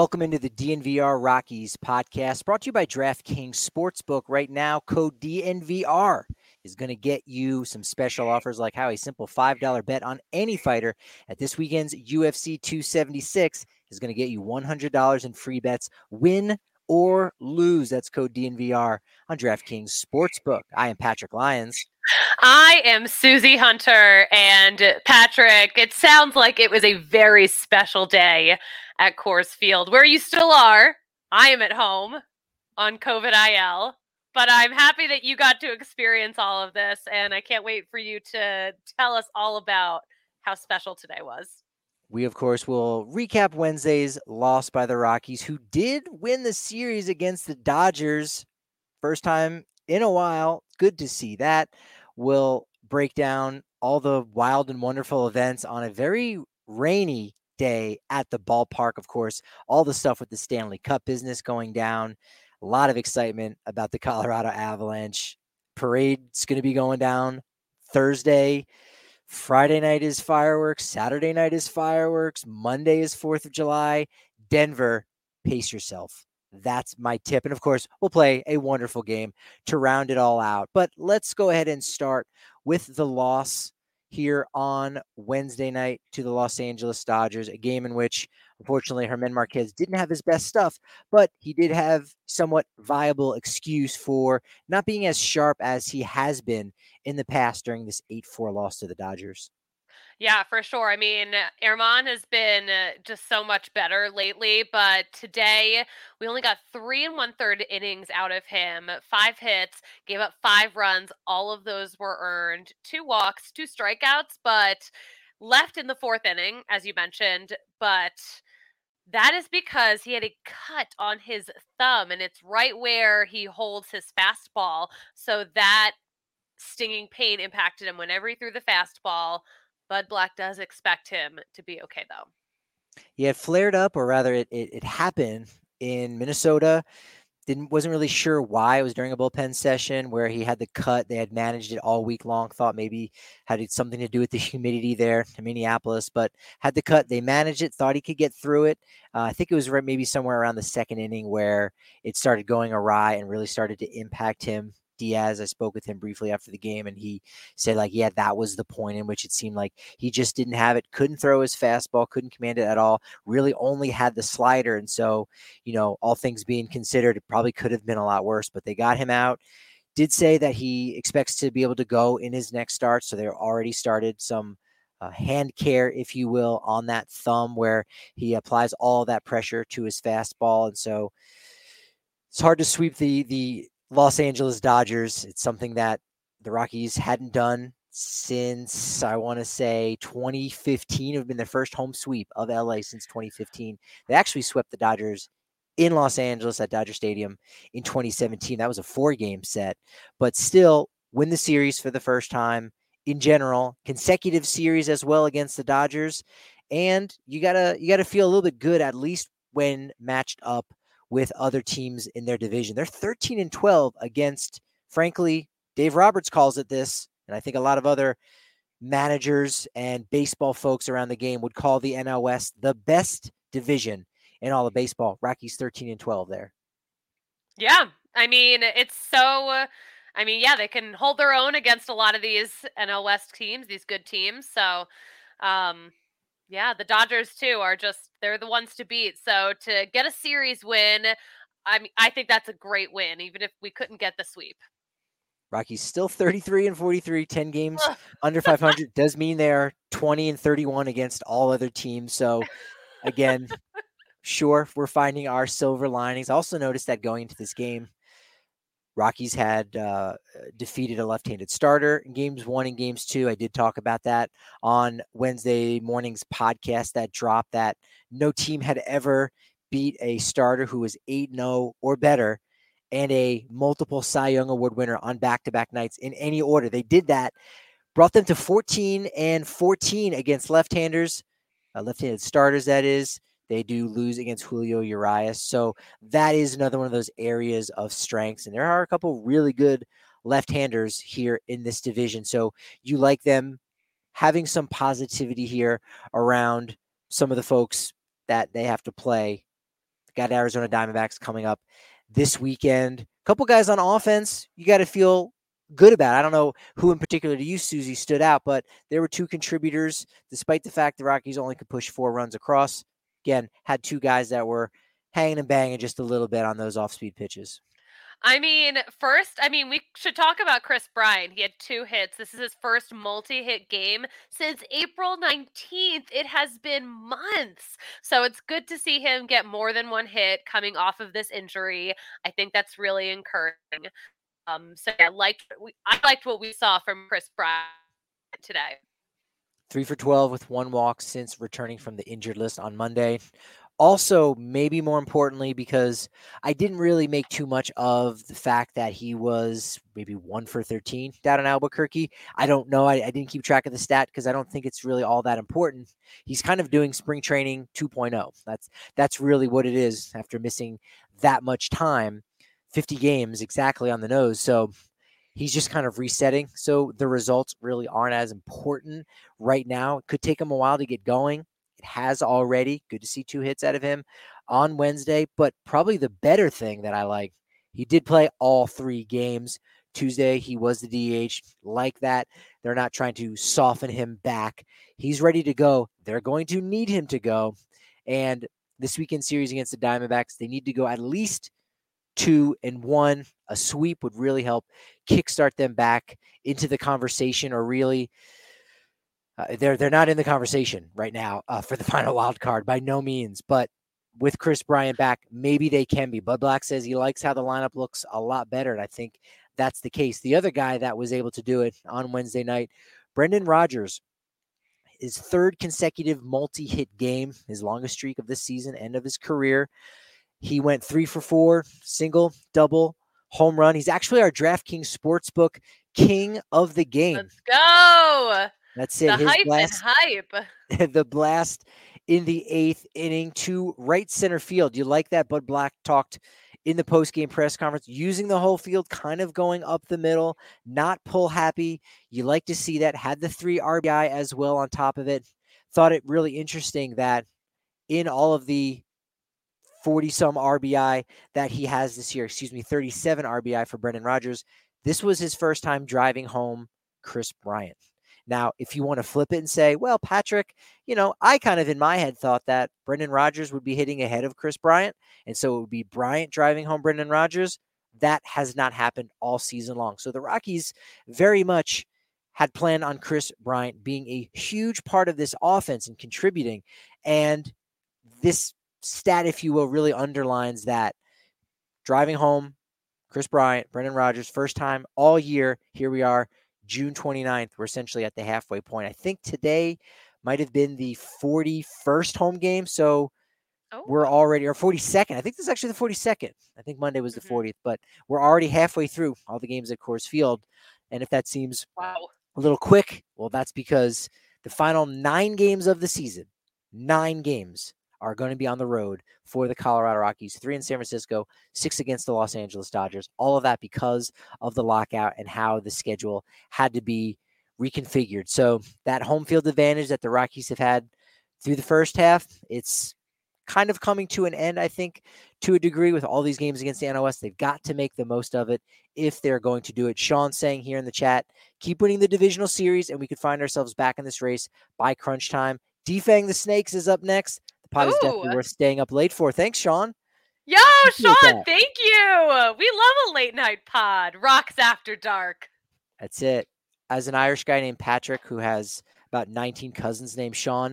Welcome into the DNVR Rockies podcast, brought to you by DraftKings Sportsbook. Right now, code DNVR is going to get you some special offers like how a simple $5 bet on any fighter at this weekend's UFC 276 is going to get you $100 in free bets, win or lose. That's code DNVR on DraftKings Sportsbook. I am Patrick Lyons. I am Susie Hunter, and Patrick, it sounds like it was a very special day at Coors Field, where you still are. I am at home on COVID IL, but I'm happy that you got to experience all of this, and I can't wait for you to tell us all about how special today was. We, of course, will recap Wednesday's loss by the Rockies, who did win the series against the Dodgers. First time in a while. Good to see that. We'll break down all the wild and wonderful events on a very rainy day at the ballpark. Of course, all the stuff with the Stanley Cup business going down. A lot of excitement about the Colorado Avalanche. Parade's going to be going down Thursday. Friday night is fireworks. Saturday night is fireworks. Monday is 4th of July. Denver, pace yourself. That's my tip. And of course, we'll play a wonderful game to round it all out. But let's go ahead and start with the loss here on Wednesday night to the Los Angeles Dodgers, a game in which, unfortunately, Germán Márquez didn't have his best stuff, but he did have somewhat viable excuse for not being as sharp as he has been in the past during this 8-4 loss to the Dodgers. Yeah, for sure. I mean, Germán has been just so much better lately, but today we only got 3 1/3 innings out of him, 5 hits, gave up 5 runs. All of those were earned, 2 walks, 2 strikeouts, but left in the 4th inning, as you mentioned. But that is because he had a cut on his thumb, and it's right where he holds his fastball. So that stinging pain impacted him whenever he threw the fastball. Bud Black does expect him to be okay, though. Yeah, it flared up, or rather it happened in Minnesota. Wasn't really sure why. It was during a bullpen session where he had the cut. They had managed it all week long. Thought maybe had something to do with the humidity there in Minneapolis, but had the cut. They managed it. Thought he could get through it. I think it was maybe somewhere around the 2nd inning where it started going awry and really started to impact him. Diaz, I spoke with him briefly after the game, and he said, yeah, that was the point in which it seemed like he just didn't have it, couldn't throw his fastball, couldn't command it at all, really only had the slider. And so, all things being considered, it probably could have been a lot worse, but they got him out. Did say that he expects to be able to go in his next start. So they're already started some hand care, if you will, on that thumb where he applies all that pressure to his fastball. And so it's hard to sweep the Los Angeles Dodgers. It's something that the Rockies hadn't done since, I want to say, 2015. It would have been their first home sweep of LA since 2015. They actually swept the Dodgers in Los Angeles at Dodger Stadium in 2017. That was a 4-game set, but still win the series for the first time in general, consecutive series as well against the Dodgers. And you gotta feel a little bit good, at least when matched up with other teams in their division. They're 13-12 against, frankly, Dave Roberts calls it this, and I think a lot of other managers and baseball folks around the game would call the NL West the best division in all of baseball. Rockies 13-12 there. Yeah, I mean, it's so... they can hold their own against a lot of these NL West teams, these good teams. So, the Dodgers, too, they're the ones to beat. So to get a series win, I think that's a great win, even if we couldn't get the sweep. Rockies still 33-43, 10 games under 500. Does mean they're 20-31 against all other teams. So, again, sure, we're finding our silver linings. I also noticed that going into this game, Rockies had defeated a left-handed starter in games 1 and games 2. I did talk about that on Wednesday morning's podcast that dropped, that no team had ever beat a starter who was 8-0 or better and a multiple Cy Young Award winner on back-to-back nights in any order. They did that, brought them to 14-14 against left-handers, left-handed starters, that is. They do lose against Julio Urias. So that is another one of those areas of strengths. And there are a couple really good left-handers here in this division. So you like them having some positivity here around some of the folks that they have to play Got Arizona Diamondbacks coming up this weekend. A couple guys on offense you got to feel good about. I don't know who in particular to you, Susie, stood out, but there were two contributors, despite the fact the Rockies only could push 4 runs across. Again, had two guys that were hanging and banging just a little bit on those off-speed pitches. We should talk about Kris Bryant. He had 2 hits. This is his first multi-hit game since April 19th. It has been months. So it's good to see him get more than 1 hit coming off of this injury. I think that's really encouraging. I liked what we saw from Kris Bryant today. 3 for 12 with 1 walk since returning from the injured list on Monday. Also, maybe more importantly, because I didn't really make too much of the fact that he was maybe 1 for 13 down in Albuquerque. I don't know. I didn't keep track of the stat because I don't think it's really all that important. He's kind of doing spring training 2.0. That's really what it is after missing that much time, 50 games exactly on the nose. So he's just kind of resetting. So the results really aren't as important right now. It could take him a while to get going. It has already. Good to see 2 hits out of him on Wednesday. But probably the better thing that I like, he did play all 3 games. Tuesday, he was the DH. Like that. They're not trying to soften him back. He's ready to go. They're going to need him to go. And this weekend series against the Diamondbacks, they need to go at least 2-1. A sweep would really help kickstart them back into the conversation, or really they're not in the conversation right now for the final wild card by no means, but with Kris Bryant back, maybe they can be. Bud Black says he likes how the lineup looks a lot better, and I think that's the case. The other guy that was able to do it on Wednesday night, Brendan Rodgers, his 3rd consecutive multi-hit game, his longest streak of this season, end of his career. He went 3 for 4, single, double, home run. He's actually our DraftKings Sportsbook king of the game. Let's go. That's it. The hype. The blast in the 8th inning to right center field. You like that? Bud Black talked in the post-game press conference, using the whole field, kind of going up the middle, not pull happy. You like to see that. Had the 3 RBI as well on top of it. Thought it really interesting that in all of the 40-some RBI that he has this year, 37 RBI for Brendan Rodgers, this was his first time driving home Kris Bryant. Now, if you want to flip it and say, well, Patrick, I kind of in my head thought that Brendan Rodgers would be hitting ahead of Kris Bryant, and so it would be Bryant driving home Brendan Rodgers. That has not happened all season long. So the Rockies very much had planned on Kris Bryant being a huge part of this offense and contributing, and this stat, if you will, really underlines that. Driving home Kris Bryant, Brendan Rodgers, first time all year. Here we are, June 29th. We're essentially at the halfway point. I think today might have been the 41st home game. So we're already, or 42nd. I think this is actually the 42nd. I think Monday was the 40th, but we're already halfway through all the games at Coors Field. And if that seems a little quick, well, that's because the final 9 games of the season, 9 games, are going to be on the road for the Colorado Rockies. 3 in San Francisco, 6 against the Los Angeles Dodgers. All of that because of the lockout and how the schedule had to be reconfigured. So that home field advantage that the Rockies have had through the first half, it's kind of coming to an end, I think, to a degree with all these games against the NOS. They've got to make the most of it if they're going to do it. Sean saying here in the chat, keep winning the divisional series and we could find ourselves back in this race by crunch time. Defang the Snakes is up next. Pod is definitely worth staying up late for. Thanks, Sean. Yo, Sean, thank you. We love a late night pod. Rocks after dark. That's it. As an Irish guy named Patrick who has about 19 cousins named Sean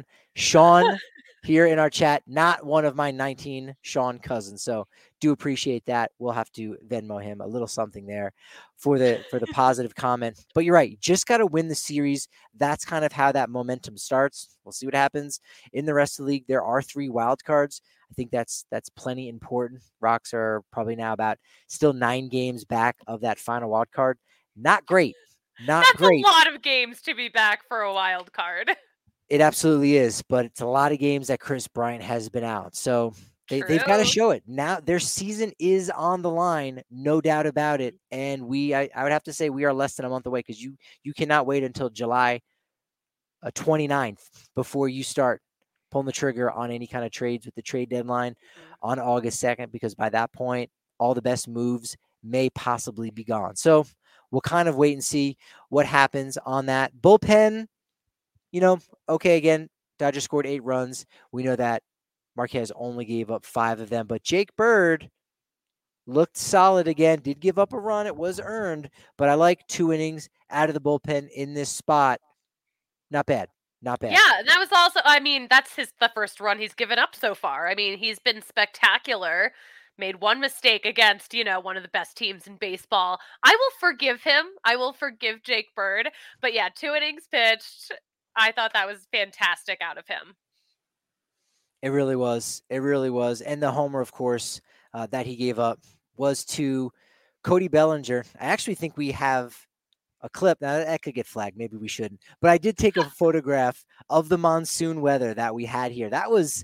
here in our chat, not one of my 19 Sean cousins. So do appreciate that. We'll have to Venmo him a little something there for the positive comment. But you're right. You just got to win the series. That's kind of how that momentum starts. We'll see what happens in the rest of the league. There are 3 wild cards. I think that's plenty important. Rocks are probably now about still 9 games back of that final wild card. Not great. That's great. A lot of games to be back for a wild card. It absolutely is, but it's a lot of games that Kris Bryant has been out. So they've got to show it. Now their season is on the line, no doubt about it. And I would have to say we are less than a month away because you cannot wait until July 29th before you start pulling the trigger on any kind of trades with the trade deadline Mhm. on August 2nd, because by that point, all the best moves may possibly be gone. So we'll kind of wait and see what happens on that. Bullpen, okay, again, Dodgers scored 8 runs. We know that Marquez only gave up 5 of them, but Jake Bird looked solid again, did give up a run. It was earned, but I like 2 innings out of the bullpen in this spot. Not bad. Not bad. Yeah, that was also, that's the first run he's given up so far. He's been spectacular. Made one mistake against, one of the best teams in baseball. I will forgive him. I will forgive Jake Bird. But yeah, 2 innings pitched. I thought that was fantastic out of him. It really was. It really was. And the homer, of course, that he gave up was to Cody Bellinger. I actually think we have a clip. Now, that could get flagged. Maybe we shouldn't. But I did take a photograph of the monsoon weather that we had here. That was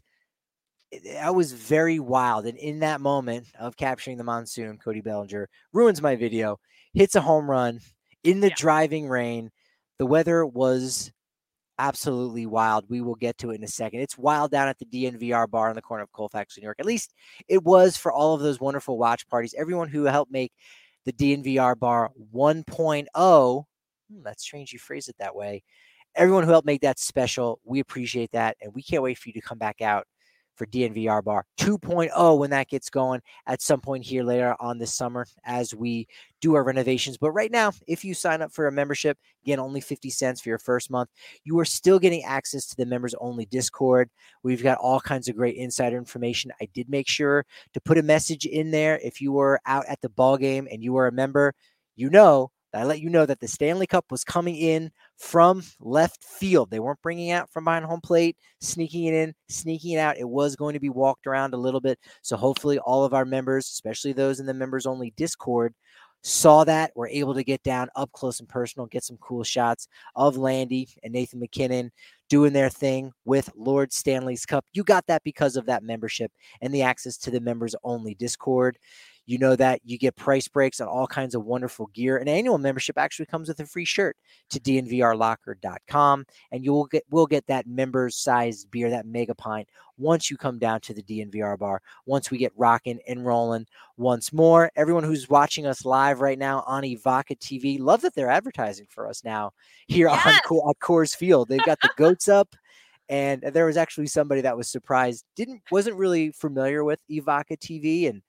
very wild. And in that moment of capturing the monsoon, Cody Bellinger ruins my video, hits a home run in the driving rain. The weather was absolutely wild. We will get to it in a second. It's wild down at the DNVR bar on the corner of Colfax, New York. At least it was for all of those wonderful watch parties. Everyone who helped make the DNVR bar 1.0. That's strange you phrase it that way. Everyone who helped make that special, we appreciate that. And we can't wait for you to come back out for DNVR Bar 2.0 when that gets going at some point here later on this summer as we do our renovations. But right now, if you sign up for a membership, again, only 50 cents for your first month, you are still getting access to the members only Discord. We've got all kinds of great insider information. I did make sure to put a message in there. If you were out at the ball game and you were a member, I let you know that the Stanley Cup was coming in from left field. They weren't bringing it out from behind home plate, sneaking it in, sneaking it out. It was going to be walked around a little bit. So hopefully all of our members, especially those in the members only Discord, saw that, were able to get down up close and personal, get some cool shots of Landy and Nathan McKinnon doing their thing with Lord Stanley's Cup. You got that because of that membership and the access to the members only Discord. You know that you get price breaks on all kinds of wonderful gear. An annual membership actually comes with a free shirt to dnvrlocker.com, and you will get that members sized beer, that mega pint, once you come down to the DNVR bar, once we get rocking and rolling once more. Everyone who's watching us live right now on Evoca TV, love that they're advertising for us now here on Coors Field. They've got the goats up. And there was actually somebody that was surprised, wasn't really familiar with Evoca TV and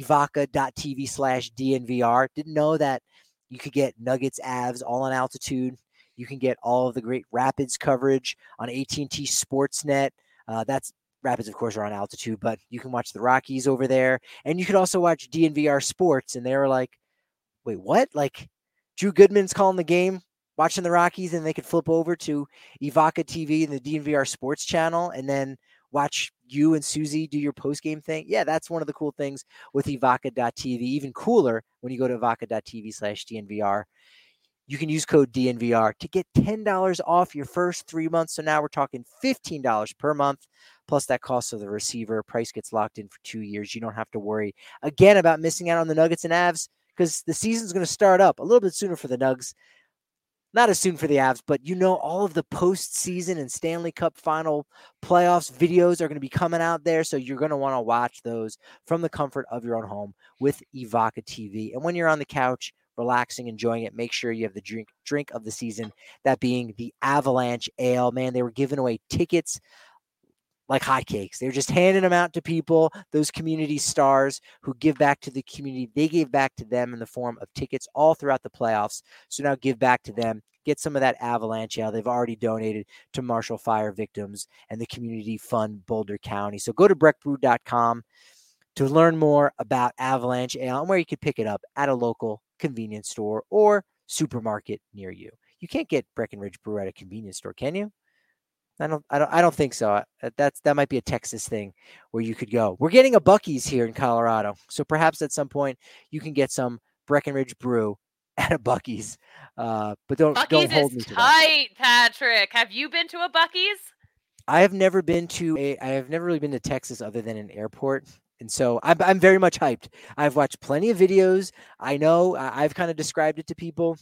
evoca.tv/DNVR. Didn't know that you could get Nuggets, Avs all on altitude. You can get all of the great Rapids coverage on AT&T Sportsnet. That's Rapids, of course, are on altitude, but you can watch the Rockies over there. And you could also watch DNVR Sports. And they were like, wait, what? Like, Drew Goodman's calling the game, watching the Rockies, and they could flip over to Evoca TV and the DNVR Sports channel and then watch you and Susie do your post-game thing. Yeah, that's one of the cool things with Evoca.tv. Even cooler, when you go to Evoca.tv/DNVR, you can use code DNVR to get $10 off your first 3 months. So now we're talking $15 per month, plus that cost of the receiver. Price gets locked in for 2 years. You don't have to worry, again, about missing out on the Nuggets and Avs, because the season's going to start up a little bit sooner for the Nugs. Not as soon for the Avs, but all of the postseason and Stanley Cup final playoffs videos are going to be coming out there. So you're going to want to watch those from the comfort of your own home with Evoca TV. And when you're on the couch, relaxing, enjoying it, make sure you have the drink of the season, that being the Avalanche Ale. Man, they were giving away tickets like hotcakes. They're just handing them out to people, those community stars who give back to the community. They gave back to them in the form of tickets all throughout the playoffs. So now give back to them. Get some of that Avalanche Ale. They've already donated to Marshall Fire victims and the Community Fund Boulder County. So go to breckbrew.com to learn more about Avalanche Ale and where you could pick it up at a local convenience store or supermarket near you. You can't get Breckenridge Brew at a convenience store, can you? I don't think so. That might be a Texas thing where you could go. We're getting a Buc-ee's here in Colorado, so perhaps at some point you can get some Breckenridge Brew at a Buc-ee's. But don't hold me to that. Tight, Patrick. Have you been to a Buc-ee's? I have never really been to Texas other than an airport. And so I'm very much hyped. I've watched plenty of videos. I know I've kind of described it to people.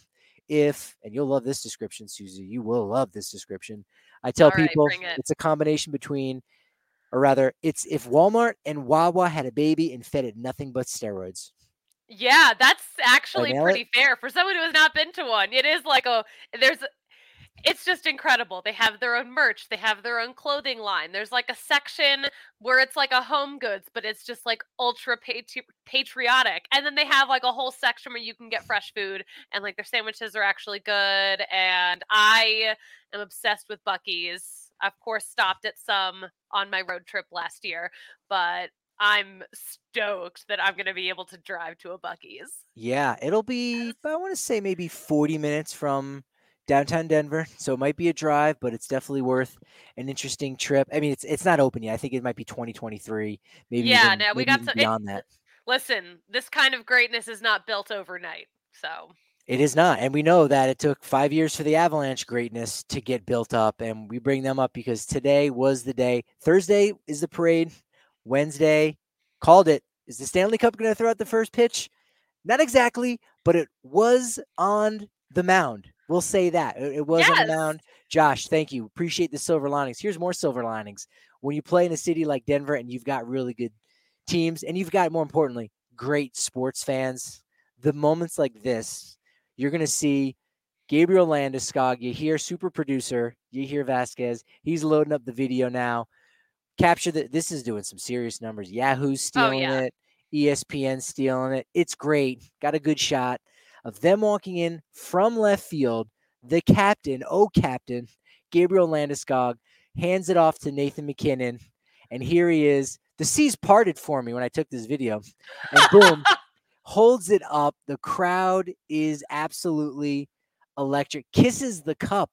if, and you'll love this description, Susie, you will love this description. I tell All right, people bring it. it's a combination between, or rather, it's if Walmart and Wawa had a baby and fed it nothing but steroids. Yeah, that's Did I actually nail it? pretty fair for someone who has not been to one. It is like there's it's just incredible. They have their own merch. They have their own clothing line. There's like a section where it's like a home goods, but it's just like ultra patriotic. And then they have like a whole section where you can get fresh food and like their sandwiches are actually good. And I am obsessed with Buc-ee's. Of course, stopped at some on my road trip last year, but I'm stoked that I'm going to be able to drive to a Buc-ee's. Yeah, it'll be, I want to say maybe 40 minutes from downtown Denver. So it might be a drive, but it's definitely worth an interesting trip. I mean, it's not open yet. I think it might be 2023, Yeah, no, we maybe got even some. It beyond that. Listen, this kind of greatness is not built overnight. So It is not. And we know that it took 5 years for the Avalanche greatness to get built up. And we bring them up because today was the day. Thursday is the parade. Wednesday, called it. Is the Stanley Cup going to throw out the first pitch? Not exactly, but it was on the mound. We'll say that. It was on the yes, mound. Josh, thank you. Appreciate the silver linings. Here's more silver linings. When you play in a city like Denver and you've got really good teams and you've got, more importantly, great sports fans, the moments like this, you're going to see Gabriel Landeskog. You hear super producer. You hear Vasquez. He's loading up the video now. Capture that. This is doing some serious numbers. Yahoo's oh stealing yeah, it. ESPN stealing it. It's great. Got a good shot of them walking in from left field. The captain, captain, Gabriel Landeskog, hands it off to Nathan MacKinnon. And here he is. The seas parted for me when I took this video. And boom, holds it up. The crowd is absolutely electric. Kisses the cup.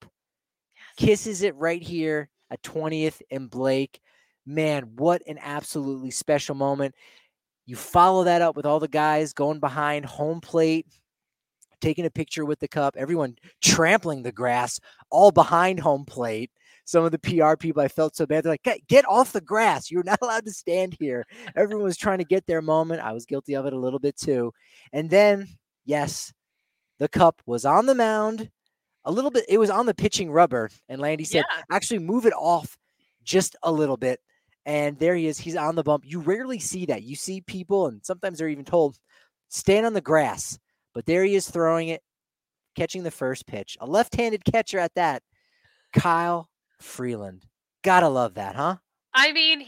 Kisses it right here at 20th and Blake. Man, what an absolutely special moment. You follow that up with all the guys going behind home plate, taking a picture with the cup, everyone trampling the grass, all behind home plate. Some of the PR people, I felt so bad. They're like, get off the grass. You're not allowed to stand here. Everyone was trying to get their moment. I was guilty of it a little bit too. And then, yes, the cup was on the mound. A little bit, it was on the pitching rubber. And Landy said, yeah. actually move it off just a little bit. And there he is. He's on the bump. You rarely see that. You see people, and sometimes they're even told, stand on the grass. But there he is throwing it, catching the first pitch. A left-handed catcher at that. Kyle Freeland. Gotta love that, huh? I mean,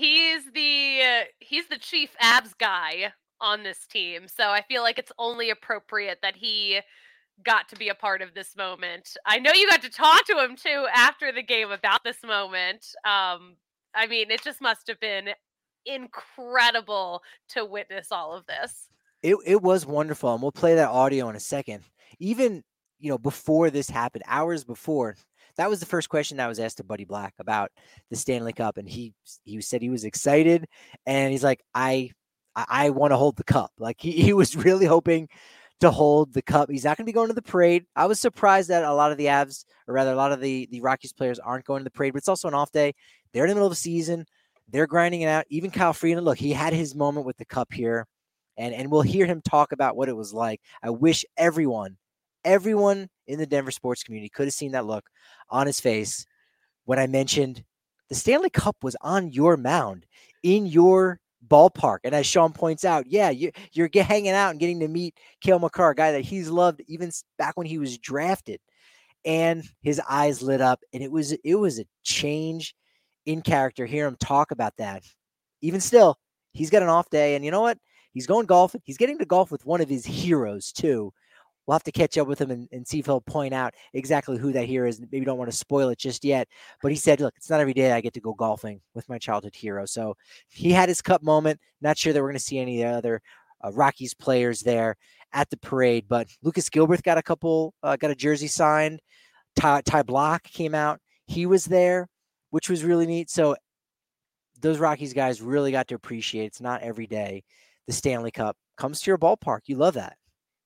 he's the chief abs guy on this team, so I feel like it's only appropriate that he got to be a part of this moment. I know you got to talk to him too after the game about this moment. I mean, it just must have been incredible to witness all of this. It was wonderful, and we'll play that audio in a second. Even, before this happened, hours before, that was the first question that was asked to Buddy Black about the Stanley Cup, and he said he was excited, and he's like, I want to hold the cup. Like he was really hoping to hold the cup. He's not going to be going to the parade. I was surprised that a lot of the Avs, or rather a lot of the Rockies players, aren't going to the parade, but it's also an off day. They're in the middle of the season. They're grinding it out. Even Kyle Freeland, look, he had his moment with the cup here, and we'll hear him talk about what it was like. I wish everyone in the Denver sports community could have seen that look on his face when I mentioned the Stanley Cup was on your mound in your ballpark. And as Sean points out, yeah, you're hanging out and getting to meet Cale Makar, a guy that he's loved even back when he was drafted. And his eyes lit up, and it was a change in character. Hear him talk about that. Even still, he's got an off day, and you know what? He's going golfing. He's getting to golf with one of his heroes too. We'll have to catch up with him and see if he'll point out exactly who that hero is. Maybe don't want to spoil it just yet. But he said, look, it's not every day I get to go golfing with my childhood hero. So he had his cup moment. Not sure that we're going to see any other Rockies players there at the parade. But Lucas Gilbert got a jersey signed. Ty Block came out. He was there, which was really neat. So those Rockies guys really got to appreciate it's not every day the Stanley Cup comes to your ballpark. You love that.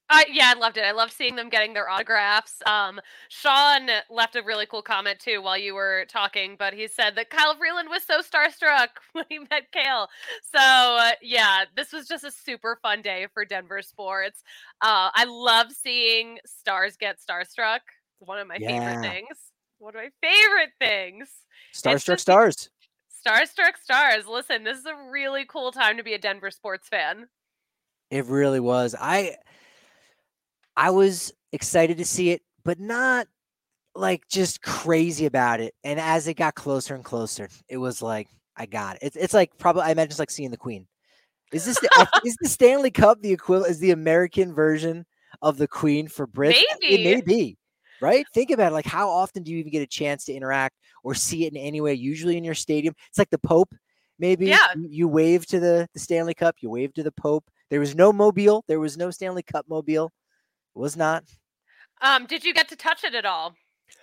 Yeah, I loved it. I loved seeing them getting their autographs. Sean left a really cool comment too while you were talking, but he said that Kyle Freeland was so starstruck when he met Kale. So yeah, this was just a super fun day for Denver sports. I love seeing stars get starstruck. It's one of my favorite Yeah. things. One of my favorite things. It's Starstruck just stars. starstruck stars. Listen, this is a really cool time to be a Denver sports fan. It really was. I was excited to see it, but not like just crazy about it. And as it got closer and closer, it was like, I got it. It's like probably, I imagine it's like seeing the Queen. Is the Stanley Cup the equivalent? Is the American version of the Queen for Brits? It may Maybe. be, right? Think about it. Like, how often do you even get a chance to interact or see it in any way? Usually in your stadium, it's like the Pope. Maybe Yeah. you wave to the Stanley Cup. You wave to the Pope. There was no mobile. There was no Stanley Cup mobile. It was not. Did you get to touch it at all?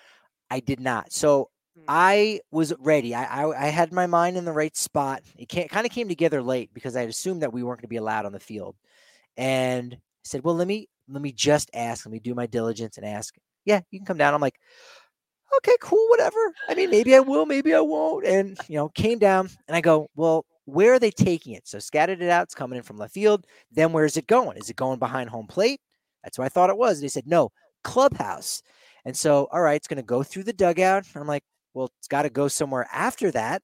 I did not. So I was ready. I had my mind in the right spot. It kind of came together late because I had assumed that we weren't going to be allowed on the field, and I said, "Well, let me just ask. Let me do my diligence and ask. Yeah, you can come down." I'm like, "Okay, cool, whatever. I mean, maybe I will, maybe I won't." And came down, and I go, "Well, where are they taking it?" So scattered it out. It's coming in from left field. Then where is it going? Is it going behind home plate? That's what I thought it was. They said no, clubhouse. And so, all right, it's going to go through the dugout. I'm like, well, it's got to go somewhere after that.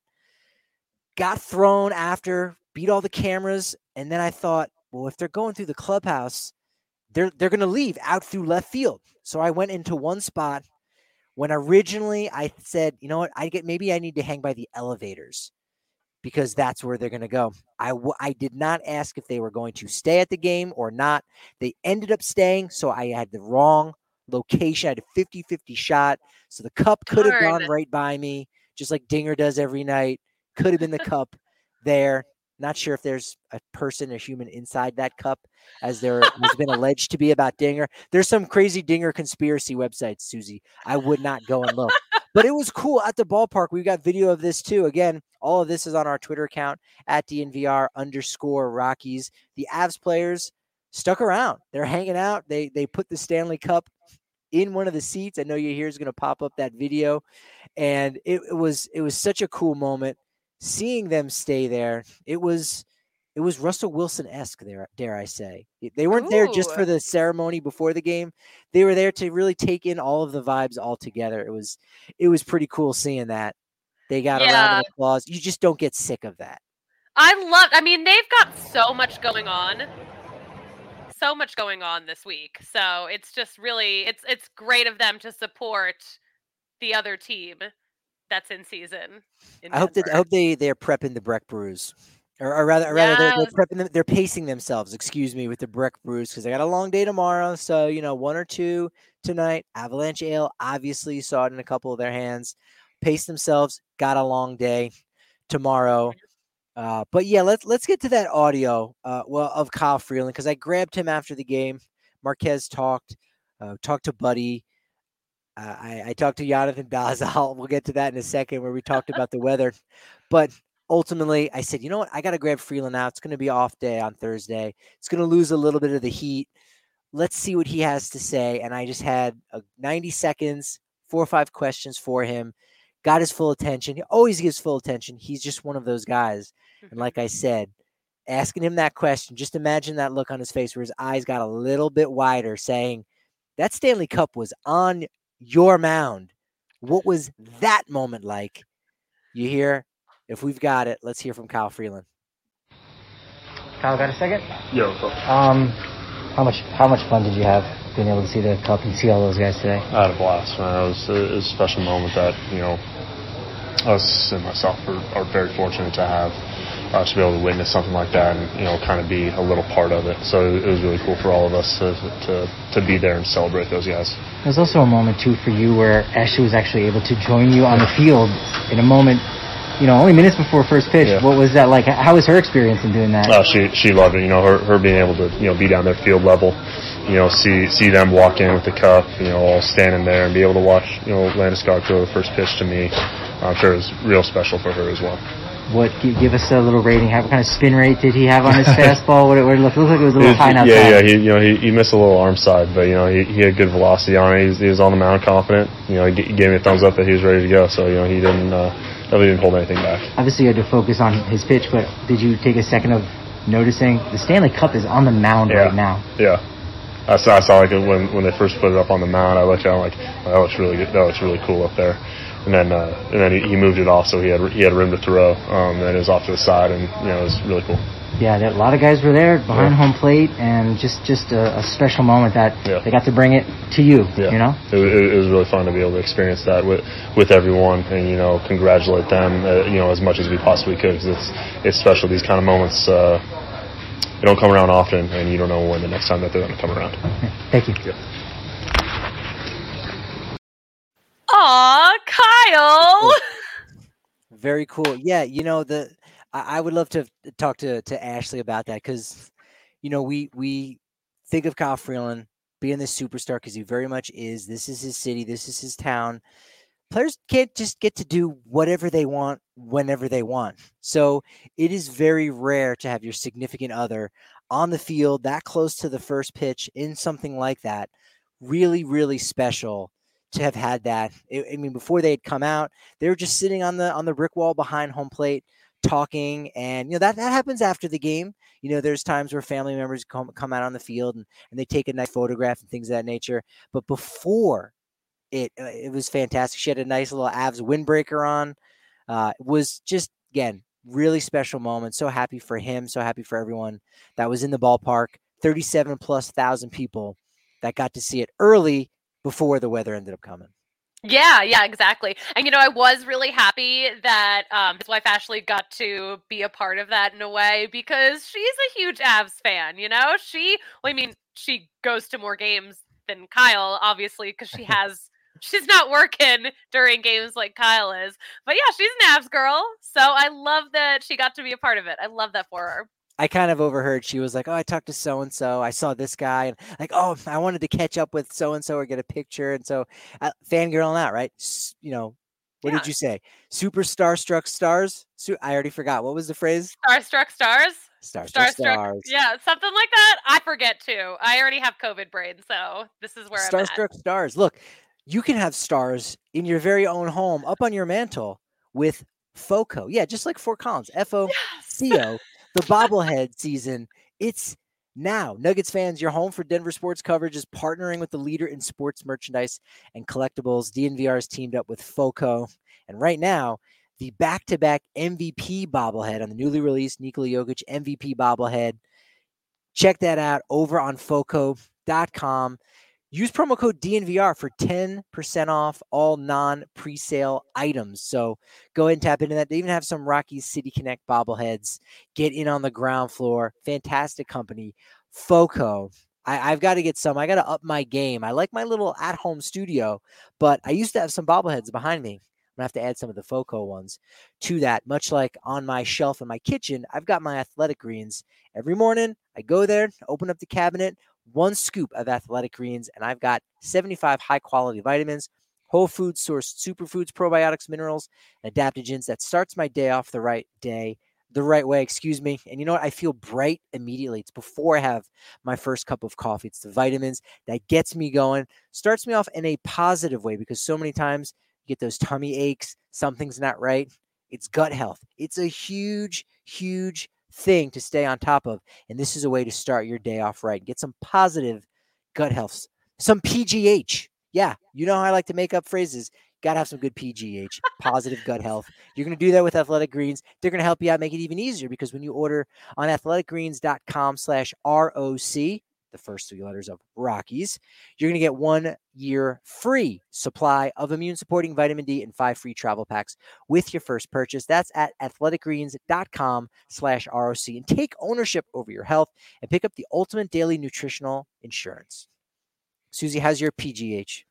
Got thrown after, beat all the cameras. And then I thought, well, if they're going through the clubhouse, they're going to leave out through left field. So I went into one spot when originally I said, you know what, maybe I need to hang by the elevators because that's where they're going to go. I did not ask if they were going to stay at the game or not. They ended up staying, so I had the wrong location. I had a 50-50 shot, so the cup could have gone right by me, just like Dinger does every night. Could have been the cup there. Not sure if there's a person, a human inside that cup, as there has been alleged to be about Dinger. There's some crazy Dinger conspiracy websites, Susie. I would not go and look. But it was cool at the ballpark. We got video of this too. Again, all of this is on our Twitter account at DNVR_Rockies. The Avs players stuck around. They're hanging out. They put the Stanley Cup in one of the seats. I know you hear is going to pop up that video. And it was such a cool moment seeing them stay there. It was Russell Wilson-esque there, dare I say. They weren't there just for the ceremony before the game. They were there to really take in all of the vibes all together. It was pretty cool seeing that. They got a round of applause. You just don't get sick of that. I mean, they've got so much going on. So much going on this week. So it's just really, it's great of them to support the other team that's in season. I hope they're prepping the Breck Brews. Or rather, they're prepping them. They're pacing themselves. Excuse me, with the Breck Brews because they got a long day tomorrow. So one or two tonight. Avalanche Ale, obviously, saw it in a couple of their hands. Pace themselves. Got a long day tomorrow. But yeah, let's get to that audio. Of Kyle Freeland because I grabbed him after the game. Marquez talked to Buddy. I talked to Jonathan Bazal. We'll get to that in a second where we talked about the weather. But ultimately, I said, you know what? I got to grab Freeland out. It's going to be off day on Thursday. It's going to lose a little bit of the heat. Let's see what he has to say. And I just had 90 seconds, 4 or 5 questions for him. Got his full attention. He always gives full attention. He's just one of those guys. And like I said, asking him that question, just imagine that look on his face where his eyes got a little bit wider saying, that Stanley Cup was on your mound. What was that moment like? You hear? If we've got it, let's hear from Kyle Freeland. Kyle, got a second? Yo. How much fun did you have being able to see the Cup and see all those guys today? I had a blast, man. It was a special moment that, us and myself are very fortunate to have to be able to witness something like that and, kind of be a little part of it. So it was really cool for all of us to be there and celebrate those guys. There's also a moment, too, for you where Ashley was actually able to join you on the field in a moment, only minutes before first pitch. Yeah. What was that like? How was her experience in doing that? She loved it. Her being able to, be down there field level, see them walk in with the cup, all standing there and be able to watch, Landeskog throw the first pitch to me. I'm sure it was real special for her as well. Give us a little rating. What kind of spin rate did he have on his fastball? What it looked like it was a little high now. Yeah. He missed a little arm side, but he had good velocity on it. He was on the mound confident. He gave me a thumbs up that he was ready to go. So he didn't hold anything back. Obviously, you had to focus on his pitch, but did you take a second of noticing the Stanley Cup is on the mound right now? Yeah. I saw like when they first put it up on the mound. I looked at it like, that looks really good. That looks really cool up there. And then he moved it off, so he had room to throw. And it was off to the side, and it was really cool. Yeah, a lot of guys were there behind home plate, and just a special moment that they got to bring it to you. Yeah. It was really fun to be able to experience that with everyone, and congratulate them as much as we possibly could, because it's special. These kind of moments they don't come around often, and you don't know when the next time that they're going to come around. Thank you. Yeah. Aw, Kyle. Very cool. Yeah, I would love to talk to Ashley about that, because we think of Kyle Freeland being this superstar because he very much is. This is his city. This is his town. Players can't just get to do whatever they want whenever they want. So it is very rare to have your significant other on the field that close to the first pitch in something like that. Really, really special to have had that. I mean, before they had come out, they were just sitting on the brick wall behind home plate talking, and that happens after the game. There's times where family members come out on the field and they take a nice photograph and things of that nature. But before it was fantastic. She had a nice little Avs windbreaker on. It was just, again, really special moment. So happy for him. So happy for everyone that was in the ballpark. 37,000+ people that got to see it early before the weather ended up coming. Yeah, exactly. And, I was really happy that his wife Ashley got to be a part of that in a way, because she's a huge Avs fan, she goes to more games than Kyle, obviously, because she's not working during games like Kyle is. But yeah, she's an Avs girl. So I love that she got to be a part of it. I love that for her. I kind of overheard. She was like, "Oh, I talked to so-and-so. I saw this guy. And like, oh, I wanted to catch up with so-and-so or get a picture." And so fangirling out, right? What did you say? Super starstruck stars? I already forgot. What was the phrase? Starstruck stars? Starstruck stars. Yeah, something like that. I forget too. I already have COVID brain, so this is where I'm at. Starstruck stars. Look, you can have stars in your very own home up on your mantle with FOCO. Yeah, just like Fort Collins. FOCO. Yes. The bobblehead season, it's now. Nuggets fans, your home for Denver sports coverage is partnering with the leader in sports merchandise and collectibles. DNVR has teamed up with FOCO. And right now, the back-to-back MVP bobblehead on the newly released Nikola Jokic MVP bobblehead. Check that out over on FOCO.com. Use promo code DNVR for 10% off all non-presale items. So go ahead and tap into that. They even have some Rockies City Connect bobbleheads. Get in on the ground floor. Fantastic company. FOCO. I've got to get some. I got to up my game. I like my little at-home studio, but I used to have some bobbleheads behind me. I'm going to have to add some of the FOCO ones to that. Much like on my shelf in my kitchen, I've got my Athletic Greens. Every morning, I go there, open up the cabinet, one scoop of Athletic Greens, and I've got 75 high-quality vitamins, whole food sourced superfoods, probiotics, minerals, and adaptogens that starts my day off the right way. And you know what? I feel bright immediately. It's before I have my first cup of coffee. It's the vitamins that gets me going, starts me off in a positive way, because so many times you get those tummy aches, something's not right. It's gut health. It's a huge, huge thing to stay on top of, and this is a way to start your day off right. Get some positive gut health, some PGH. Yeah, you know how I like to make up phrases. Got to have some good PGH, positive gut health. You're going to do that with Athletic Greens. They're going to help you out, make it even easier, because when you order on athleticgreens.com/ROC, the first three letters of Rockies, you're going to get 1 year free supply of immune-supporting vitamin D and 5 free travel packs with your first purchase. That's at athleticgreens.com/ROC. And take ownership over your health and pick up the ultimate daily nutritional insurance. Susie, how's your PGH?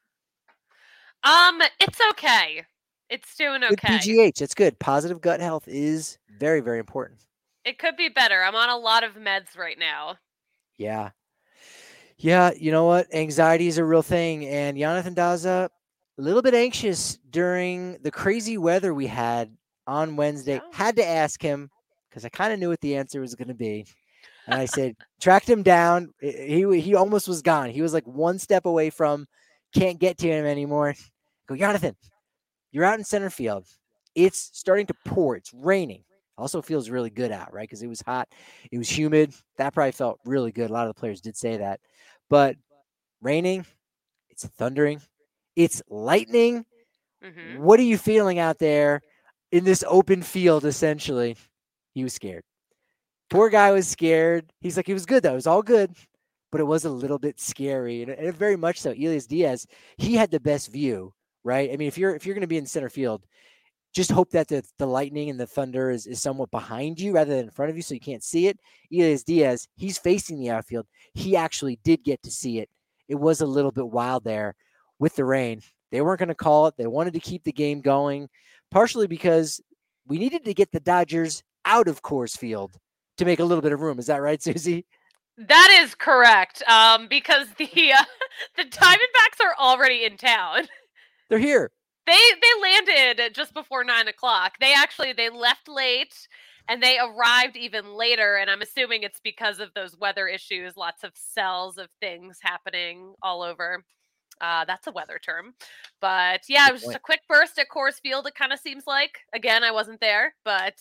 It's okay. It's doing okay. Good PGH. It's good. Positive gut health is very, very important. It could be better. I'm on a lot of meds right now. Yeah. Yeah, you know what? Anxiety is a real thing. And Jonathan Daza, a little bit anxious during the crazy weather we had on Wednesday. Oh. Had to ask him because I kind of knew what the answer was going to be. And I said, tracked him down. He almost was gone. He was like one step away from can't get to him anymore. Go, Jonathan, you're out in center field. It's starting to pour. It's raining. Also feels really good out, right? Because it was hot. It was humid. That probably felt really good. A lot of the players did say that. But raining, it's thundering, it's lightning. Mm-hmm. What are you feeling out there in this open field, essentially? He was scared. Poor guy was scared. He's like, it was good, though. It was all good. But it was a little bit scary. And very much so. Elias Diaz, he had the best view, right? I mean, if you're going to be in center field, just hope that the lightning and the thunder is somewhat behind you rather than in front of you so you can't see it. Elias Diaz, he's facing the outfield. He actually did get to see it. It was a little bit wild there with the rain. They weren't going to call it. They wanted to keep the game going, partially because we needed to get the Dodgers out of Coors Field to make a little bit of room. Is that right, Susie? That is correct. Because the Diamondbacks are already in town. They're here. They landed just before 9:00. They left late and they arrived even later. And I'm assuming it's because of those weather issues, lots of cells of things happening all over. That's a weather term. But yeah, it was just a quick burst at Coors Field. It kind of seems like, again, I wasn't there, but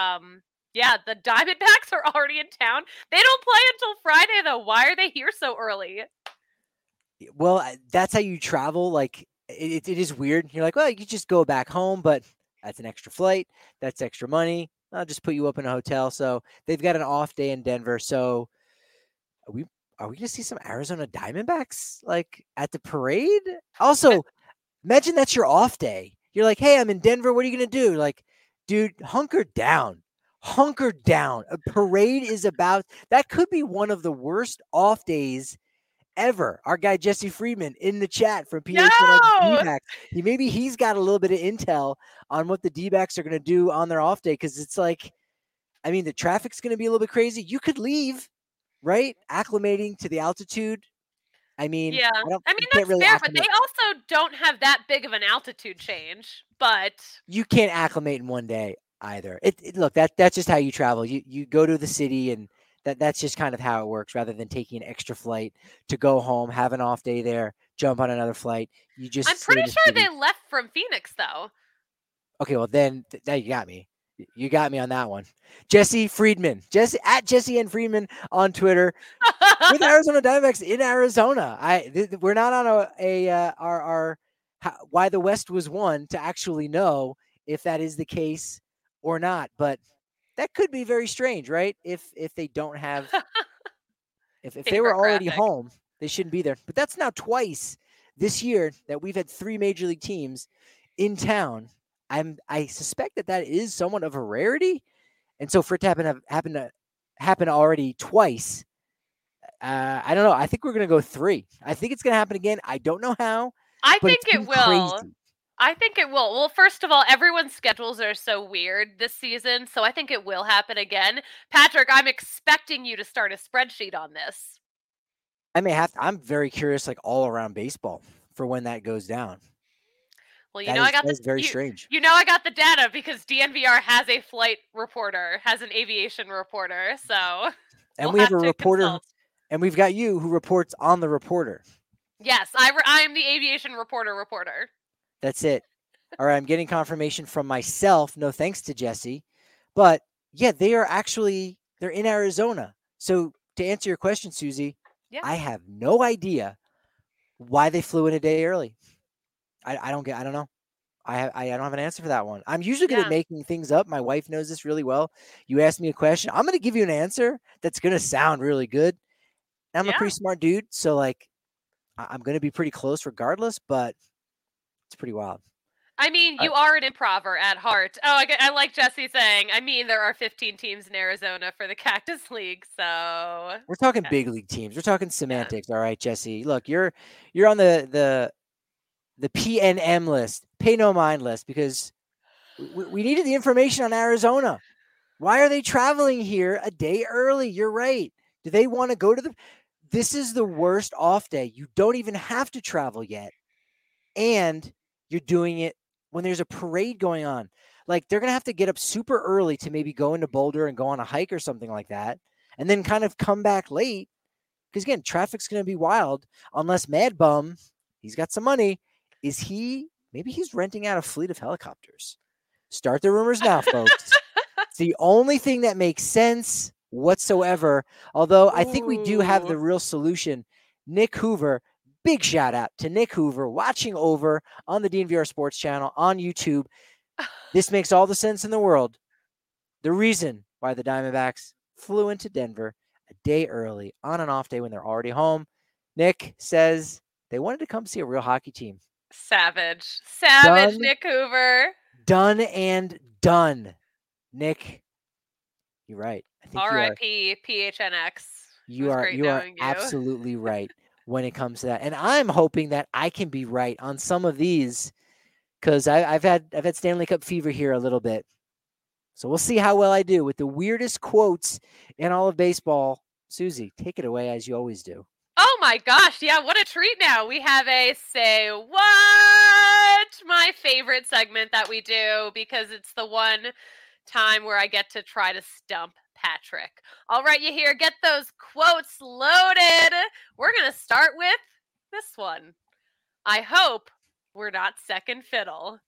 yeah, the Diamondbacks are already in town. They don't play until Friday though. Why are they here so early? Well, that's how you travel. Like it is weird. You're like, well, you just go back home, but that's an extra flight. That's extra money. I'll just put you up in a hotel. So they've got an off day in Denver. So are we going to see some Arizona Diamondbacks like at the parade? Also, imagine that's your off day. You're like, hey, I'm in Denver. What are you going to do? Like, dude, hunker down. Hunker down. A parade is about that could be one of the worst off days ever. Our guy Jesse Friedman in the chat from PHNX D-backs. He's got a little bit of intel on what the D-backs are going to do on their off day because it's like, I mean, the traffic's going to be a little bit crazy. You could leave, right? Acclimating to the altitude. I mean, yeah. That's really fair, but they also don't have that big of an altitude change. But you can't acclimate in one day either. Look, that's just how you travel. You go to the city and that's just kind of how it works rather than taking an extra flight to go home, have an off day there, jump on another flight. I'm pretty sure they left from Phoenix though. Okay, well then now you got me. You got me on that one. Jesse Friedman. At Jesse and Friedman on Twitter. With Arizona Diamondbacks in Arizona. We're not on our why the West was won to actually know if that is the case or not. But that could be very strange, right? If they don't have if they were already home, they shouldn't be there. But that's now twice this year that we've had 3 major league teams in town. I suspect that is somewhat of a rarity. And so for it to happen already twice, I don't know. I think we're going to go 3. I think it's going to happen again. I don't know how. I think it will. Crazy. I think it will. Well, first of all, everyone's schedules are so weird this season, so I think it will happen again. Patrick, I'm expecting you to start a spreadsheet on this. I may have to. I'm very curious, like all around baseball, for when that goes down. Well, I got this very strange. I got the data because DNVR has a flight reporter, has an aviation reporter. So, and we have a reporter, consult. And we've got you who reports on the reporter. Yes, I am the aviation reporter. That's it. All right, I'm getting confirmation from myself. No thanks to Jesse. But yeah, they're in Arizona. So to answer your question, Susie, I have no idea why they flew in a day early. I don't know. I don't have an answer for that one. I'm usually good at making things up. My wife knows this really well. You ask me a question, I'm going to give you an answer that's going to sound really good. I'm a pretty smart dude, so like I'm going to be pretty close regardless, but it's pretty wild. I mean, you are an improver at heart. Oh, I like Jesse saying, I mean, there are 15 teams in Arizona for the Cactus League, so... We're talking big league teams. We're talking semantics, all right, Jesse? Look, you're on the PNM list, pay no mind list, because we needed the information on Arizona. Why are they traveling here a day early? You're right. Do they want to go to this is the worst off day. You don't even have to travel yet. And you're doing it when there's a parade going on. Like they're going to have to get up super early to maybe go into Boulder and go on a hike or something like that, and then kind of come back late. Because again, traffic's going to be wild unless Mad Bum, he's got some money. Maybe he's renting out a fleet of helicopters. Start the rumors now, folks. It's the only thing that makes sense whatsoever. Although I think we do have the real solution. Nick Hoover, big shout out to Nick Hoover watching over on the DNVR Sports channel on YouTube. This makes all the sense in the world. The reason why the Diamondbacks flew into Denver a day early on an off day when they're already home. Nick says they wanted to come see a real hockey team. Savage, Done. Nick Hoover. Done and done. Nick, you're right. I think R.I.P. PHNX. You are absolutely right when it comes to that. And I'm hoping that I can be right on some of these because I've had Stanley Cup fever here a little bit. So we'll see how well I do with the weirdest quotes in all of baseball. Susie, take it away as you always do. Oh my gosh, yeah, what a treat now. We have a Say What, my favorite segment that we do because it's the one time where I get to try to stump Patrick. All right, you here, get those quotes loaded. We're going to start with this one. I hope we're not second fiddle.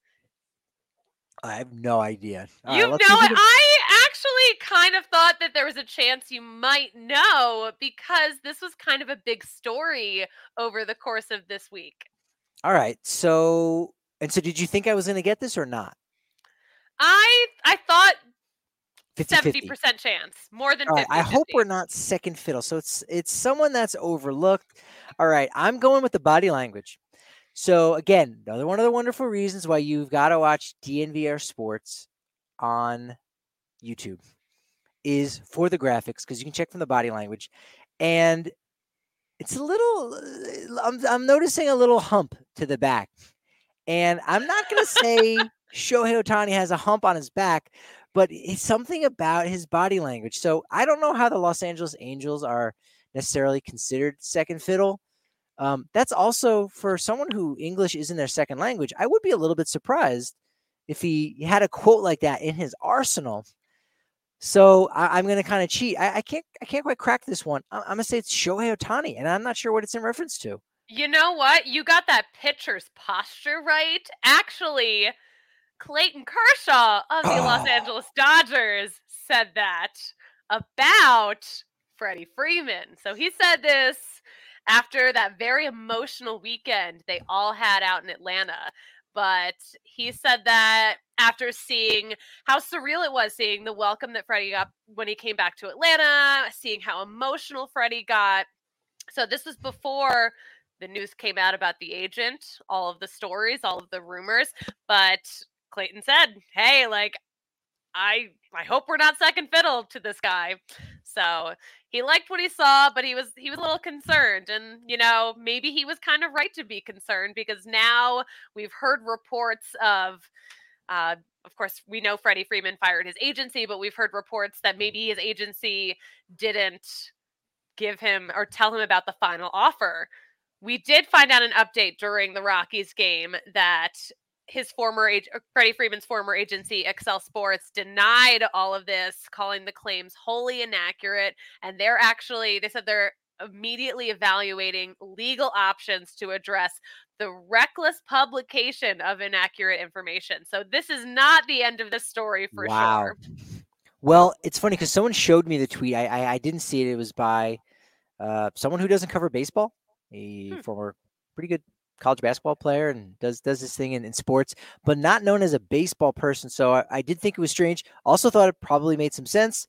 I have no idea. You know it. I actually kind of thought that there was a chance you might know because this was kind of a big story over the course of this week. All right. So did you think I was going to get this or not? I thought 50-50. 70% chance, more than 50%. All right, I hope we're not second fiddle. So it's someone that's overlooked. All right, I'm going with the body language. So again, another one of the wonderful reasons why you've got to watch DNVR Sports on YouTube is for the graphics because you can check from the body language, and it's a little. I'm noticing a little hump to the back, and I'm not going to say Shohei Ohtani has a hump on his back, but it's something about his body language. So I don't know how the Los Angeles Angels are necessarily considered second fiddle. That's also for someone who English isn't their second language. I would be a little bit surprised if he had a quote like that in his arsenal. So I'm going to kind of cheat. I can't quite crack this one. I'm going to say it's Shohei Ohtani, and I'm not sure what it's in reference to. You know what? You got that pitcher's posture right. Actually, Clayton Kershaw of the Los Angeles Dodgers said that about Freddie Freeman. So he said this after that very emotional weekend they all had out in Atlanta. But he said that after seeing how surreal it was, seeing the welcome that Freddie got when he came back to Atlanta, seeing how emotional Freddie got. So this was before the news came out about the agent, all of the stories, all of the rumors. But Clayton said, hey, like, I hope we're not second fiddle to this guy. So he liked what he saw, but he was a little concerned. And, you know, maybe he was kind of right to be concerned because now we've heard reports of course, we know Freddie Freeman fired his agency, but we've heard reports that maybe his agency didn't give him or tell him about the final offer. We did find out an update during the Rockies game that his Freddie Freeman's former agency, Excel Sports, denied all of this, calling the claims wholly inaccurate. And they said they're immediately evaluating legal options to address the reckless publication of inaccurate information. So this is not the end of the story for sure. Well, it's funny because someone showed me the tweet. I didn't see it. It was by someone who doesn't cover baseball, a former pretty good college basketball player and does this thing in sports, but not known as a baseball person. So I did think it was strange. Also thought it probably made some sense.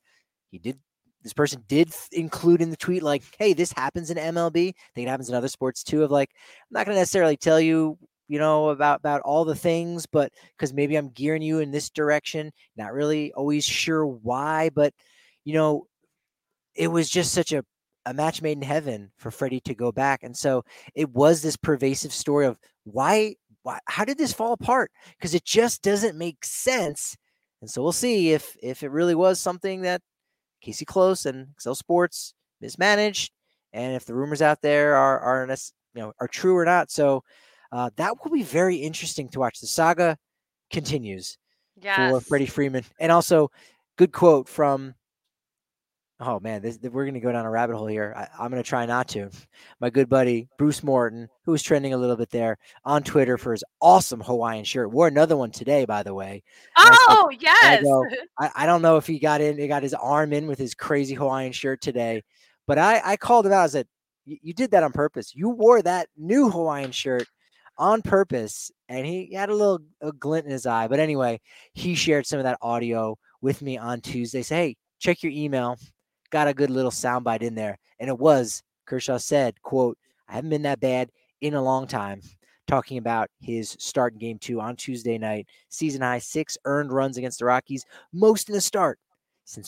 This person did include in the tweet, like, hey, this happens in MLB. I think it happens in other sports too, of like, I'm not going to necessarily tell you, about all the things, but because maybe I'm gearing you in this direction, not really always sure why, but, it was just such a match made in heaven for Freddie to go back. And so it was this pervasive story of why how did this fall apart? Because it just doesn't make sense. And so we'll see if it really was something that Casey Close and Excel Sports mismanaged, and if the rumors out there are true or not. So that will be very interesting to watch. The saga continues. for Freddie Freeman. And also, good quote from, oh man, we're going to go down a rabbit hole here. I'm going to try not to. My good buddy, Bruce Morton, who was trending a little bit there on Twitter for his awesome Hawaiian shirt. Wore another one today, by the way. Oh, yes. I don't know if he got his arm in with his crazy Hawaiian shirt today, but I called him out. I said, you did that on purpose. You wore that new Hawaiian shirt on purpose, and he had a glint in his eye. But anyway, he shared some of that audio with me on Tuesday. Say, hey, check your email. Got a good little soundbite in there. And it was, Kershaw said, quote, I haven't been that bad in a long time. Talking about his start in game 2 on Tuesday night. Season high 6 earned runs against the Rockies. Most in a start since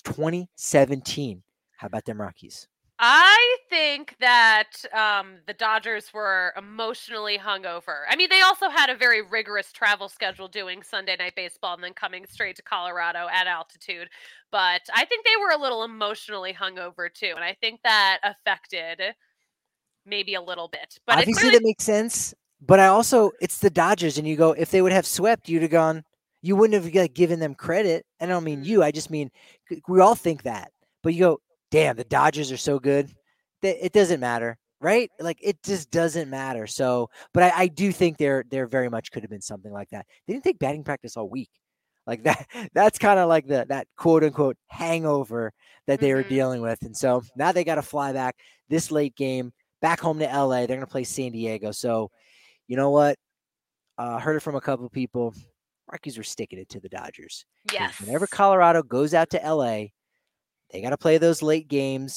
2017. How about them Rockies? I think that the Dodgers were emotionally hungover. I mean, they also had a very rigorous travel schedule doing Sunday Night Baseball and then coming straight to Colorado at altitude. But I think they were a little emotionally hungover too. And I think that affected maybe a little bit. But obviously that makes sense. But it's the Dodgers. And you go, if they would have swept, you'd have gone, you wouldn't have given them credit. And I don't mean you. I just mean we all think that. But you go, damn, the Dodgers are so good. It doesn't matter, right? Like, it just doesn't matter. So, but I do think there very much could have been something like that. They didn't take batting practice all week. Like that. That's kind of like that quote unquote hangover that they were dealing with. And so now they got to fly back this late game back home to LA. They're going to play San Diego. So, you know what? Heard it from a couple of people. Rockies were sticking it to the Dodgers. Yes. Whenever Colorado goes out to LA, they got to play those late games,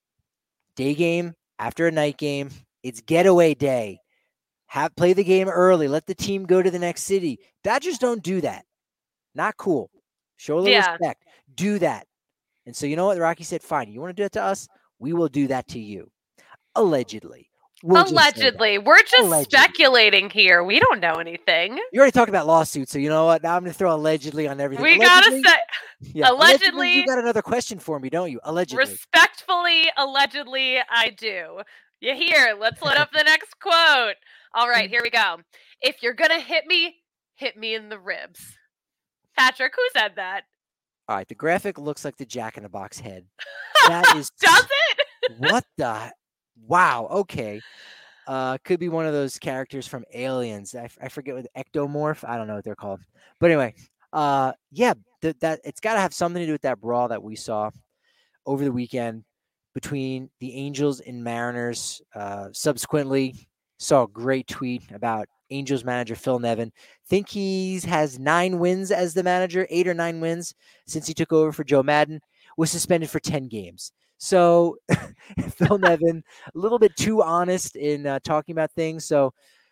day game after a night game. It's getaway day. Play the game early. Let the team go to the next city. Dodgers don't do that. Not cool. Show a little respect. Do that. And so you know what? The Rockies said, fine, you want to do it to us? We will do that to you. Allegedly. Allegedly. We're just speculating here. We don't know anything. You already talked about lawsuits, so you know what? Now I'm going to throw allegedly on everything. We got to say, allegedly. You got another question for me, don't you? Allegedly. Respectfully, allegedly, I do. You hear? Let's load up the next quote. All right, here we go. If you're going to hit me in the ribs. Patrick, who said that? All right, the graphic looks like the Jack in the Box head. That is. Does it? What the? Wow. Okay. Could be one of those characters from Aliens. I forget what ectomorph. I don't know what they're called. But anyway, yeah, that it's got to have something to do with that brawl that we saw over the weekend between the Angels and Mariners. Subsequently, saw a great tweet about Angels manager Phil Nevin. Think he has 9 wins as the manager, 8 or 9 wins since he took over for Joe Madden. Was suspended for 10 games. So Phil Nevin, a little bit too honest in talking about things. So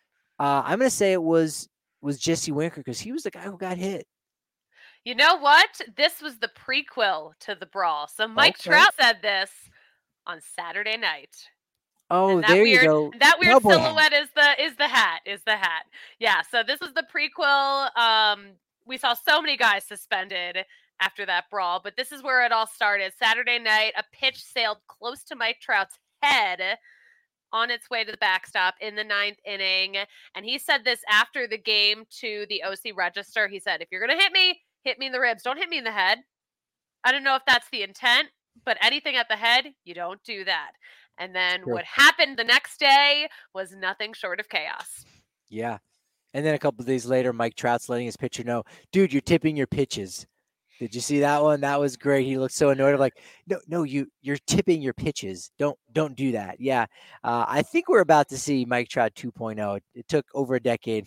I'm going to say it was Jesse Winker because he was the guy who got hit. You know what? This was the prequel to the brawl. So Mike Trout said this on Saturday night. Oh, there you go. That weird silhouette is the hat. Yeah. So this was the prequel. We saw so many guys suspended after that brawl, but this is where it all started. Saturday night, a pitch sailed close to Mike Trout's head on its way to the backstop in the 9th inning. And he said this after the game to the OC Register. He said, if you're going to hit me in the ribs. Don't hit me in the head. I don't know if that's the intent, but anything at the head, you don't do that. And then what happened the next day was nothing short of chaos. Yeah. And then a couple of days later, Mike Trout's letting his pitcher know, dude, you're tipping your pitches. Did you see that one? That was great. He looked so annoyed. I'm like, no, you're tipping your pitches. Don't do that. Yeah. I think we're about to see Mike Trout 2.0. It took over a decade.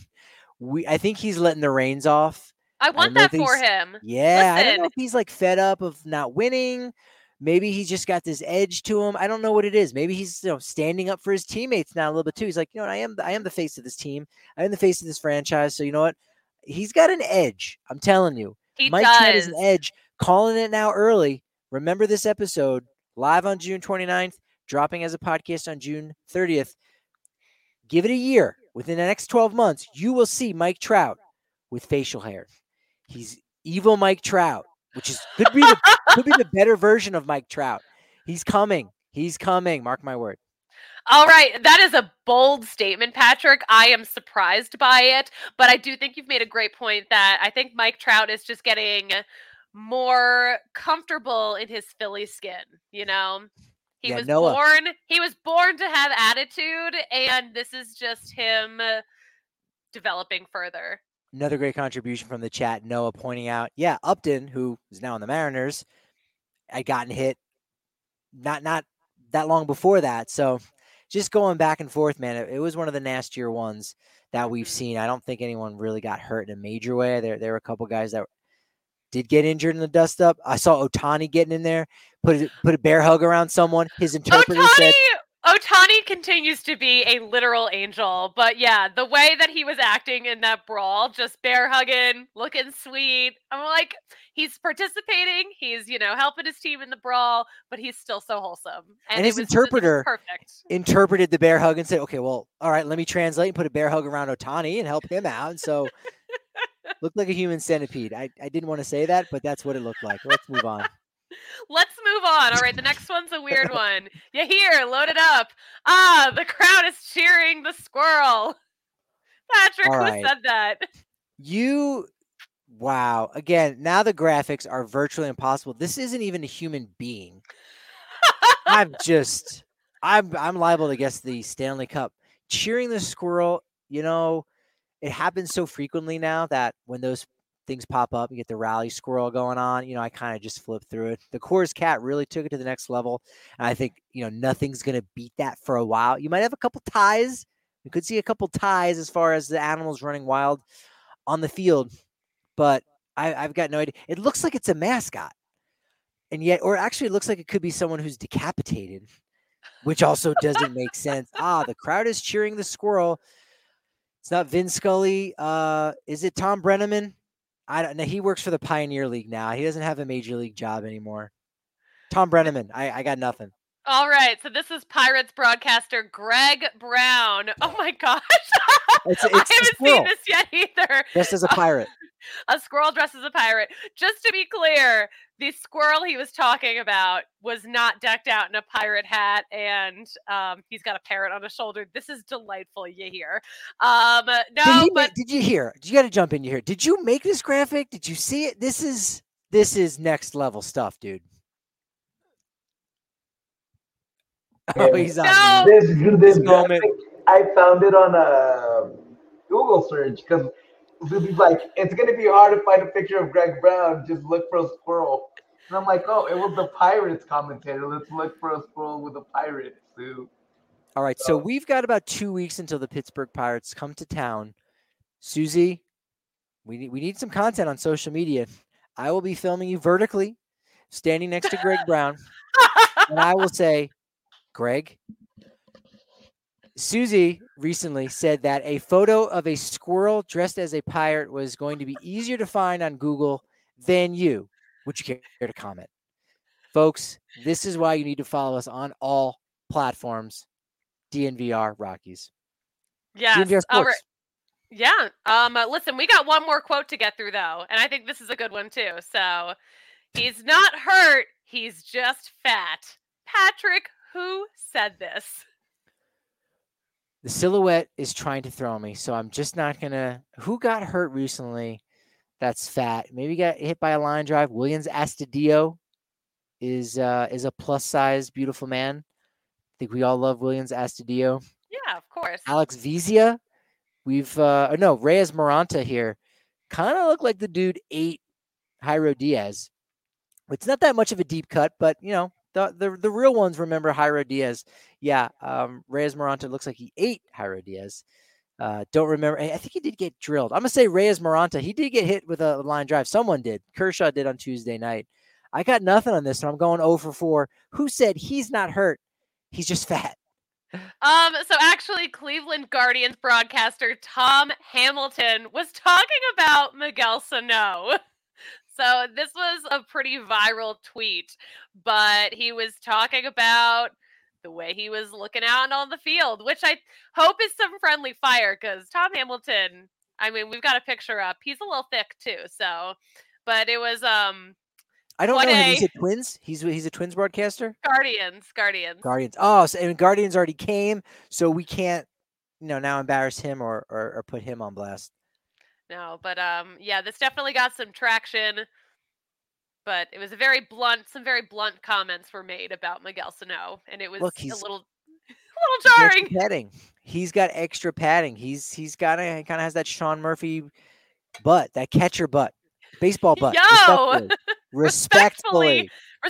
I think he's letting the reins off. I want that for him. Yeah. Listen. I don't know if he's like fed up of not winning. Maybe he's just got this edge to him. I don't know what it is. Maybe he's standing up for his teammates now a little bit too. He's like, I am the face of this team. I am the face of this franchise. So you know what? He's got an edge. I'm telling you. Mike Trout has an edge. Calling it now early. Remember this episode live on June 29th, dropping as a podcast on June 30th. Give it a year. Within the next 12 months, you will see Mike Trout with facial hair. He's evil Mike Trout, which is could be the better version of Mike Trout. He's coming. Mark my word. All right, that is a bold statement, Patrick. I am surprised by it, but I do think you've made a great point that I think Mike Trout is just getting more comfortable in his Philly skin, you know? He Yeah, was Noah. born to have attitude, and this is just him developing further. Another great contribution from the chat. Noah pointing out, yeah, Upton, who is now in the Mariners, had gotten hit not that long before that. So just going back and forth, man, it was one of the nastier ones that we've seen. I don't think anyone really got hurt in a major way. There were a couple guys that did get injured in the dust up. I saw Ohtani getting in there, put a bear hug around someone. His interpreter said, Ohtani continues to be a literal angel, but yeah, the way that he was acting in that brawl, just bear hugging, looking sweet. I'm like, he's participating, he's, helping his team in the brawl, but he's still so wholesome. And his interpreter interpreted the bear hug and said, okay, well, all right, let me translate and put a bear hug around Ohtani and help him out. And so looked like a human centipede. I didn't want to say that, but that's what it looked like. Let's move on. Let's move on. All right, the next one's a weird one. Load it up. The crowd is cheering the squirrel. Patrick, who said that? Wow. Again, now the graphics are virtually impossible. This isn't even a human being. I'm liable to guess the Stanley Cup. Cheering the squirrel, it happens so frequently now that when those things pop up, you get the rally squirrel going on. I kind of just flip through it. The Coors cat really took it to the next level. And I think, nothing's going to beat that for a while. You might have a couple ties. You could see a couple ties as far as the animals running wild on the field. But I've got no idea. It looks like it's a mascot. And yet, or actually it looks like it could be someone who's decapitated, which also doesn't make sense. The crowd is cheering the squirrel. It's not Vin Scully. Is it Tom Brenneman? I don't know. He works for the Pioneer League now. He doesn't have a major league job anymore. Tom Brenneman. I got nothing. All right. So this is Pirates broadcaster Greg Brown. Oh my gosh. I haven't seen this yet either. Dressed as a pirate. A squirrel dressed as a pirate. Just to be clear, the squirrel he was talking about was not decked out in a pirate hat, and he's got a parrot on his shoulder. This is delightful, you hear. Did you hear? You got to jump in here. Did you make this graphic? Did you see it? This is next level stuff, dude. Oh, he's on this moment. I found it on a Google search because it's going to be hard to find a picture of Greg Brown. Just look for a squirrel. And I'm like, oh, it was the Pirates commentator. Let's look for a squirrel with a pirate suit. All right, so we've got about 2 weeks until the Pittsburgh Pirates come to town. Susie, we need some content on social media. I will be filming you vertically, standing next to Greg Brown, and I will say, Greg, Susie recently said that a photo of a squirrel dressed as a pirate was going to be easier to find on Google than you. Would you care to comment? Folks, this is why you need to follow us on all platforms. DNVR Rockies. Yes. DNVR Sports. All right. Yeah. Listen, we got one more quote to get through, though, and I think this is a good one, too. So, he's not hurt. He's just fat. Patrick, who said this? The silhouette is trying to throw me, so I'm just not going to... Who got hurt recently that's fat? Maybe got hit by a line drive. Williams Astudillo is a plus-size, beautiful man. I think we all love Williams Astudillo. Yeah, of course. Alex Vezia. Reyes Maranta here. Kind of look like the dude ate Jairo Diaz. It's not that much of a deep cut, but, the real ones remember Jairo Diaz. Yeah, Reyes Maranta looks like he ate Jairo Diaz. Don't remember. I think he did get drilled. I'm going to say Reyes Maranta. He did get hit with a line drive. Someone did. Kershaw did on Tuesday night. I got nothing on this, and I'm going 0 for 4. Who said he's not hurt? He's just fat. So actually, Cleveland Guardians broadcaster Tom Hamilton was talking about Miguel Sano. So this was a pretty viral tweet, but he was talking about the way he was looking out on the field, which I hope is some friendly fire because Tom Hamilton, I mean, we've got a picture up. He's a little thick too. So, but it was, I don't know him. He's a Twins. He's a Twins broadcaster. Guardians. Oh, so, and Guardians already came, so we can't, now embarrass him or put him on blast. No, but yeah, this definitely got some traction. But it was some very blunt comments were made about Miguel Sano, and it was a little jarring. Padding. He's got extra padding. He's got he kind of has that Sean Murphy butt, that catcher butt, baseball butt. Yo, respectfully,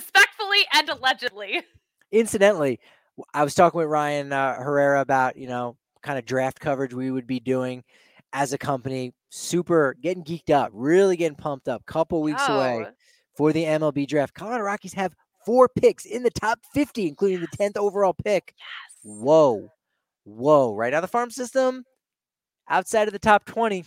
and allegedly. Incidentally, I was talking with Ryan Herrera about kind of draft coverage we would be doing as a company. Super getting geeked up, really getting pumped up. Couple weeks away for the MLB draft. Colorado Rockies have 4 picks in the top 50, including the 10th overall pick. Yes. Whoa. Right now the farm system, outside of the top 20,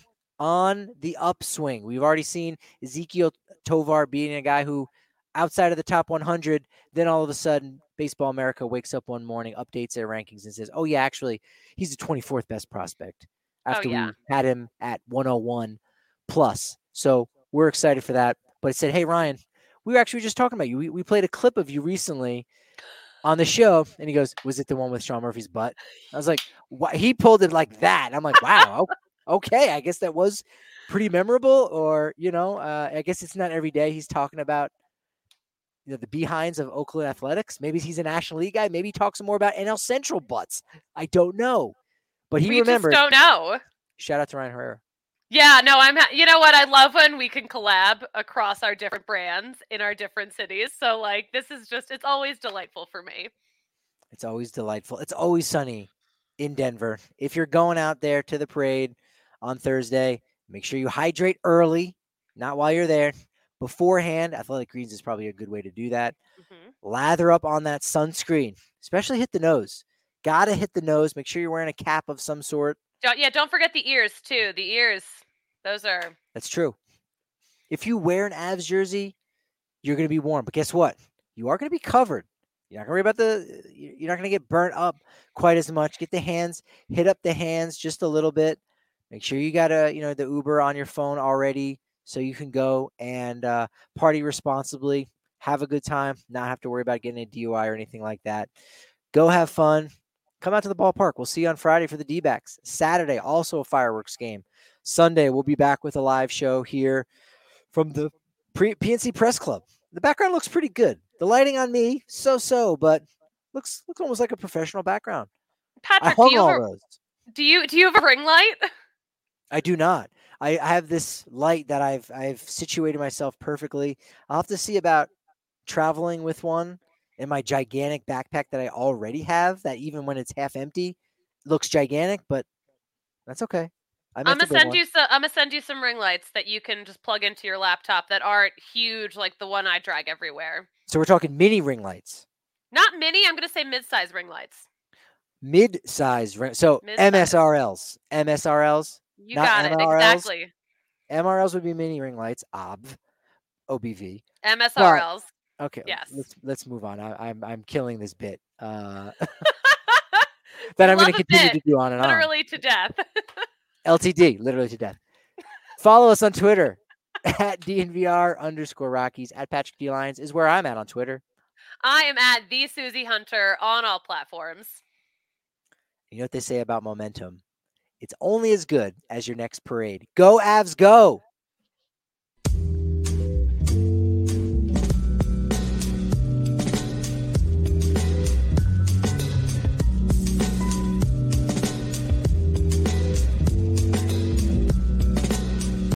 on the upswing. We've already seen Ezekiel Tovar being a guy who, outside of the top 100, then all of a sudden, Baseball America wakes up one morning, updates their rankings, and says, oh, yeah, actually, he's the 24th best prospect after we had him at 101 plus. So we're excited for that. But it said, hey, Ryan, we were actually just talking about you. We played a clip of you recently on the show. And he goes, was it the one with Sean Murphy's butt? I was like, what? He pulled it like that. I'm like, wow, okay. I guess that was pretty memorable. Or, I guess it's not every day he's talking about the behinds of Oakland Athletics. Maybe he's a National League guy. Maybe he talks more about NL Central butts. I don't know. But we remembered. We just don't know. Shout out to Ryan Herrera. Yeah, no, you know what? I love when we can collab across our different brands in our different cities. So, it's always delightful for me. It's always delightful. It's always sunny in Denver. If you're going out there to the parade on Thursday, make sure you hydrate early, not while you're there. Beforehand, Athletic Greens is probably a good way to do that. Mm-hmm. Lather up on that sunscreen, especially hit the nose. Gotta hit the nose. Make sure you're wearing a cap of some sort. Don't forget the ears, too. The ears, those are... That's true. If you wear an Avs jersey, you're going to be warm. But guess what? You are going to be covered. You're not going to worry about you're not going to get burnt up quite as much. Get the hands, hit up the hands just a little bit. Make sure you got the Uber on your phone already so you can go and party responsibly, have a good time, not have to worry about getting a DUI or anything like that. Go have fun. Come out to the ballpark. We'll see you on Friday for the D-backs. Saturday, also a fireworks game. Sunday, we'll be back with a live show here from the PNC Press Club. The background looks pretty good. The lighting on me, so, but looks almost like a professional background. Patrick, do you have a ring light? I do not. I have this light that I've situated myself perfectly. I'll have to see about traveling with one in my gigantic backpack that I already have, that even when it's half empty, looks gigantic, but that's okay. I'm gonna send you some ring lights that you can just plug into your laptop that aren't huge like the one I drag everywhere. So we're talking mini ring lights. Not mini, I'm gonna say mid-size ring lights. Mid-size ring. So mid-size. MSRLs. You got it, exactly. MRLs would be mini ring lights. OBV. MSRLs. Okay. Yes. Let's move on. I'm killing this bit. That I'm going to continue to do on and literally to death. LTD, literally to death. Follow us on Twitter at DNVR_Rockies. At Patrick D. Lyons is where I'm at on Twitter. I am at the Susie Hunter on all platforms. You know what they say about momentum? It's only as good as your next parade. Go Avs, go!